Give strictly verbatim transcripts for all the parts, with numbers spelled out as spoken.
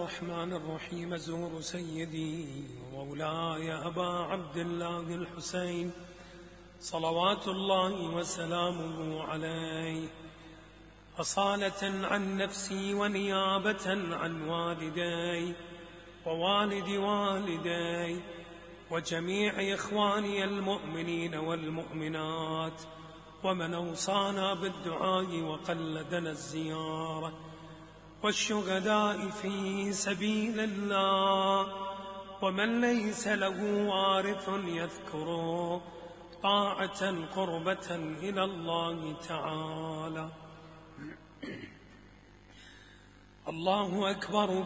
الرحمن الرحيم. أزور سيدي ومولاي أبا عبد الله الحسين صلوات الله وسلامه عليه، أصالة عن نفسي ونيابة عن والدي ووالد والدي وجميع إخواني المؤمنين والمؤمنات، ومن أوصانا بالدعاء وقلدنا الزيارة، والشهداء في سبيل الله، ومن ليس له وارث يذكره طاعة قربة إلى الله تعالى. الله أكبر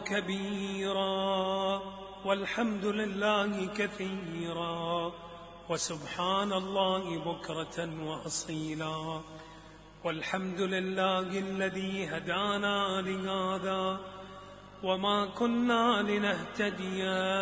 كبيرا، والحمد لله كثيرا، وسبحان الله بكرة وأصيلا، والحمد لله الذي هدانا لهذا وما كنا لنهتدي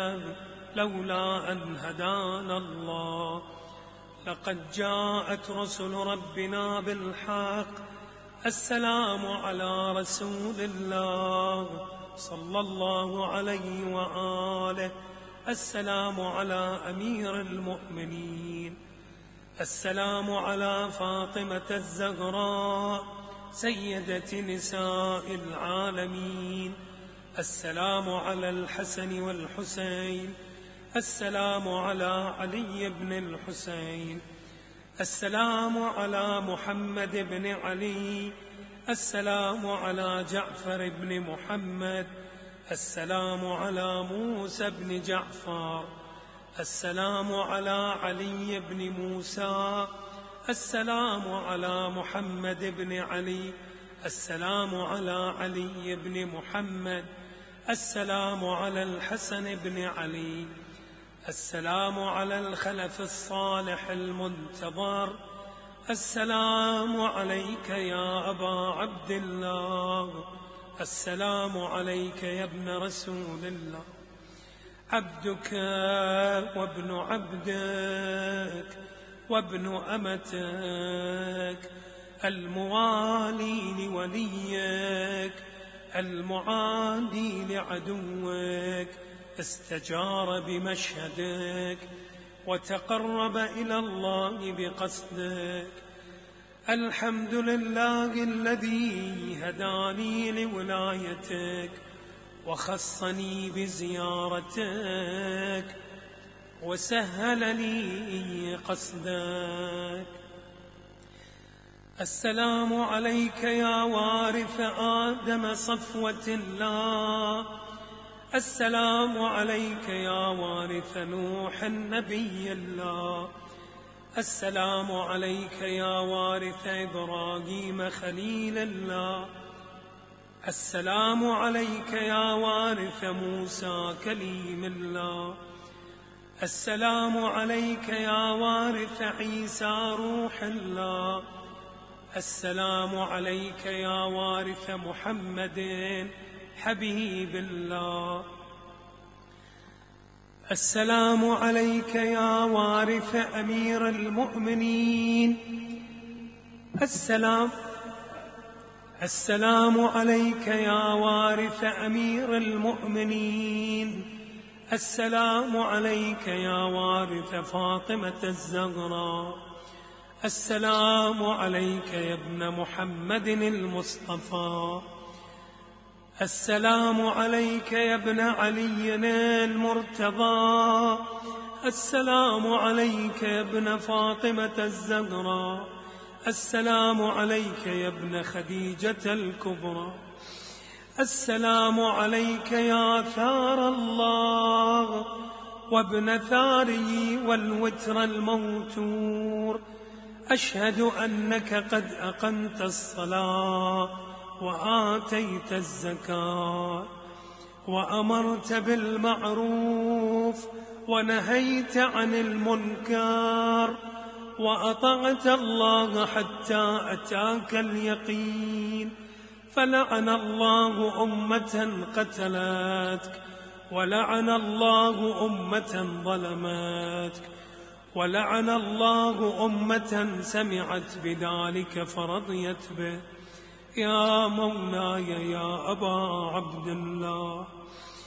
لولا أن هدانا الله. لقد جاءت رسل ربنا بالحق، السلام على رسول الله صلى الله عليه وآله، السلام على أمير المؤمنين، السلام على فاطمة الزهراء سيدة نساء العالمين، السلام على الحسن والحسين، السلام على علي بن الحسين، السلام على محمد بن علي، السلام على جعفر بن محمد، السلام على موسى بن جعفر، السلام على علي بن موسى، السلام على محمد بن علي، السلام على علي بن محمد، السلام على الحسن بن علي، السلام على الخلف الصالح المنتظر، السلام عليك يا أبا عبد الله، السلام عليك يا ابن رسول الله، عبدك وابن عبدك وابن أمتك، الموالي لوليك المعادي لعدوك، استجار بمشهدك وتقرب إلى الله بقصدك. الحمد لله الذي هداني لولايتك وخصني بزيارتك وسهل لي قصدك. السلام عليك يا وارث آدم صفوة الله، السلام عليك يا وارث نوح نبي الله، السلام عليك يا وارث إبراهيم خليل الله، السلام عليك يا وارث موسى كليم الله، السلام عليك يا وارث عيسى روح الله، السلام عليك يا وارث محمد حبيب الله، السلام عليك يا وارث أمير المؤمنين، السلام السلام عليك يا وارث أمير المؤمنين، السلام عليك يا وارث فاطمة الزهراء، السلام عليك يا ابن محمد المصطفى، السلام عليك يا ابن علي المرتضى، السلام عليك يا ابن فاطمة الزهراء، السلام عليك يا ابن خديجة الكبرى، السلام عليك يا ثار الله وابن ثاره والوتر الموتور، أشهد أنك قد أقمت الصلاة وآتيت الزكاة وأمرت بالمعروف ونهيت عن المنكر وأطعت الله حتى أتاك اليقين، فلعن الله أمة قتلتك، ولعن الله أمة ظلمتك، ولعن الله أمة سمعت بذلك فرضيت به. يا مولاي يا أبا عبد الله،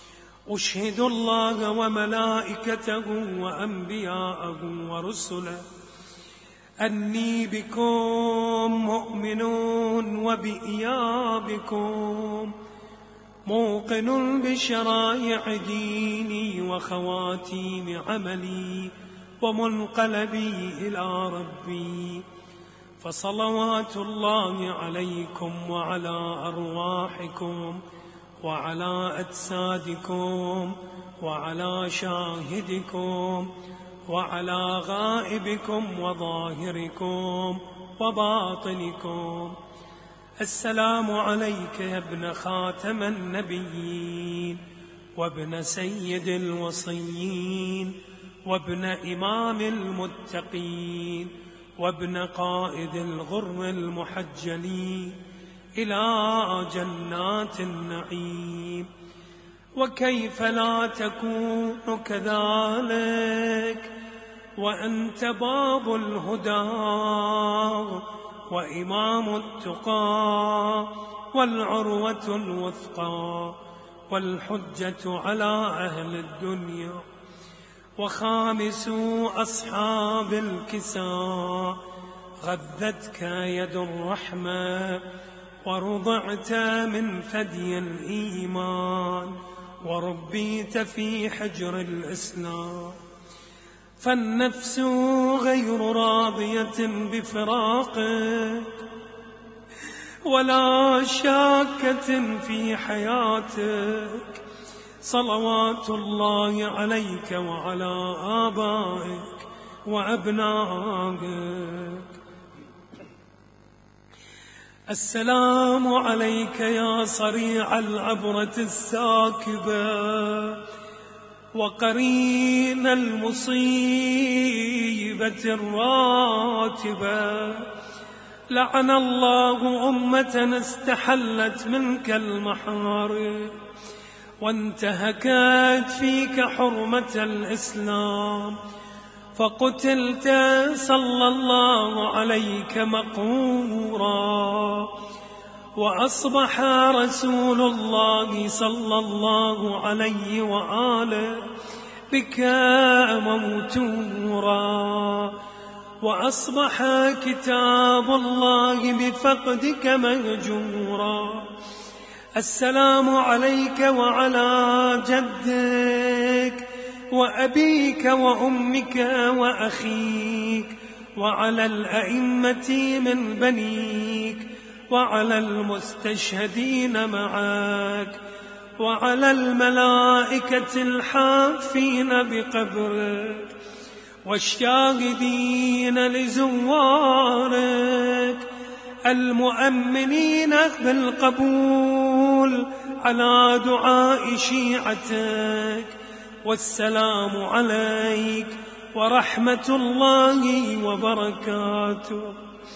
أشهد الله وملائكته وأنبياءه ورسله أني بكم مؤمن وبإيابكم موقن بشرائع ديني وخواتيم عملي ومنقلبي إلى ربي، فصلوات الله عليكم وعلى أرواحكم وعلى أجسادكم وعلى شاهدكم وعلى غائبكم وظاهركم وباطنكم. السلام عليك يا ابن خاتم النبيين وابن سيد الوصيين وابن إمام المتقين وابن قائد الغر المحجلين إلى جنات النعيم. وكيف لا تكون كذلك وأنت باب الهدى وإمام التقى والعروة الوثقى والحجة على أهل الدنيا، وخامس أصحاب الكساء. غذتك يد الرحمة ورضعت من ثدي الإيمان وربيت في حجر الإسلام، فالنفس غير راضية بفراقك ولا شاكة في حياتك. صلوات الله عليك وعلى آبائك وأبنائك. السلام عليك يا صريع العبرة الساكبة وقرين المصيبة الراتبة. لعن الله أمة استحلت منك المحارم وانتهكت فيك حرمة الإسلام، فقتلت صلى الله عليك مقهورا، وأصبح رسول الله صلى الله عليه وآله بك موتورا، وأصبح كتاب الله بفقدك مهجورا. السلام عليك وعلى جدك وأبيك وأمك وأخيك وعلى الأئمة من بنيك وعلى المستشهدين معك وعلى الملائكة الحافين بقبرك والشاهدين لزوارك المؤمنين بالقبول على دعاء شيعتك. والسلام عليك ورحمة الله وبركاته.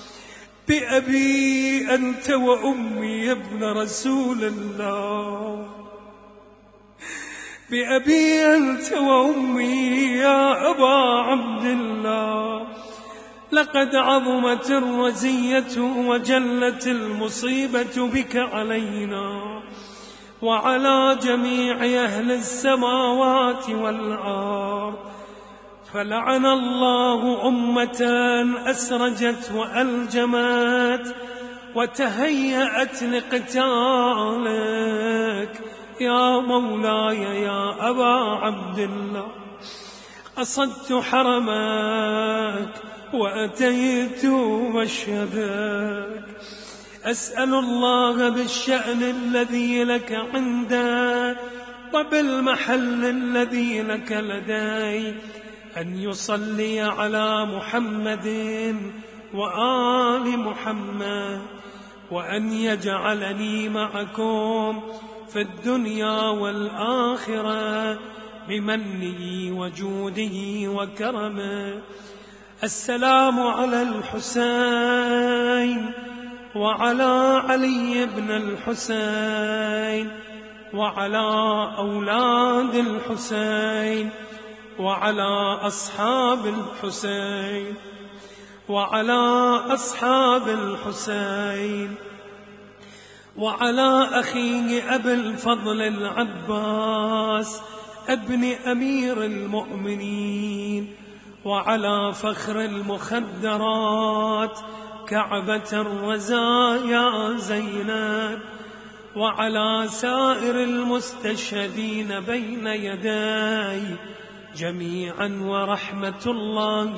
بأبي أنت وأمي يا ابن رسول الله، بأبي أنت وأمي يا أبا عبد الله. لقد عظمت الرزية وجلت المصيبة بك علينا وعلى جميع أهل السماوات والأرض، فلعن الله أمة أسرجت وألجمت وتهيأت لقتالك يا مولاي يا أبا عبد الله. قصدت حرمك وأتيت مشهدك، أسأل الله بالشأن الذي لك عنده وبالمحل الذي لك لدي أن يصلي على محمد وآل محمد، وأن يجعلني معكم في الدنيا والآخرة بمنه وجوده وكرمه. السلام على الحسين وعلى علي بن الحسين وعلى أولاد الحسين وعلى أصحاب الحسين وعلى أصحاب الحسين وعلى أخيه أبي الفضل العباس ابن أمير المؤمنين، وعلى فخر المخدرات كعبة الرزايا زينب، وعلى سائر المستشهدين بين يدي جميعا، ورحمة الله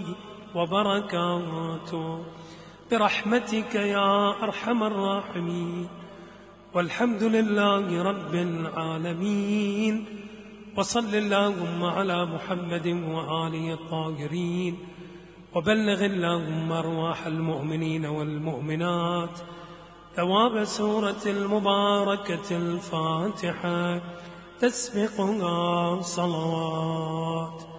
وبركاته برحمتك يا أرحم الراحمين. والحمد لله رب العالمين، وصل اللهم على محمد وآله الطاهرين، وبلغ اللهم أرواح المؤمنين والمؤمنات ثواب سورة المباركة الفاتحة تسبقها صلوات.